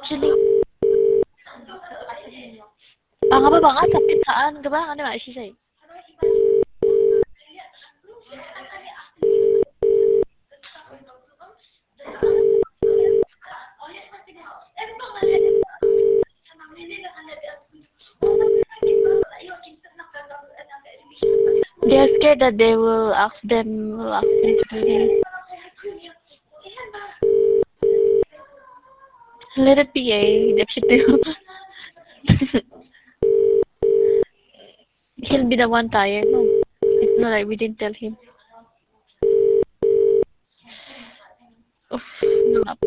actually, nga ba ka sakit saan ka ba? Ano ba siya say? They're scared that they will ask them to do this. Let it be if she do. He'll be the one tired, no? It's not like we didn't tell him. Oof, no.